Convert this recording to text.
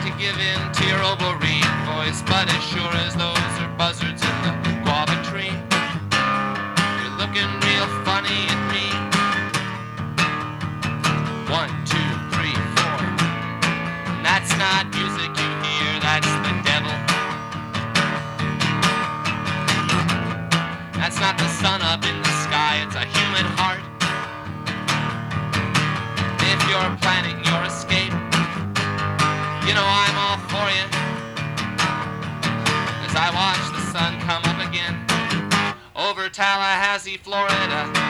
to give in to your obourine voice, but as sure as those are buzzards in the guava tree, you're looking real funny at me. 1, 2, 3, 4. And that's not music you hear, that's the devil. That's not the sun up in the sky, it's a human heart. If you're planning your escape, you know I'm all for you. As I watch the sun come up again over Tallahassee, Florida.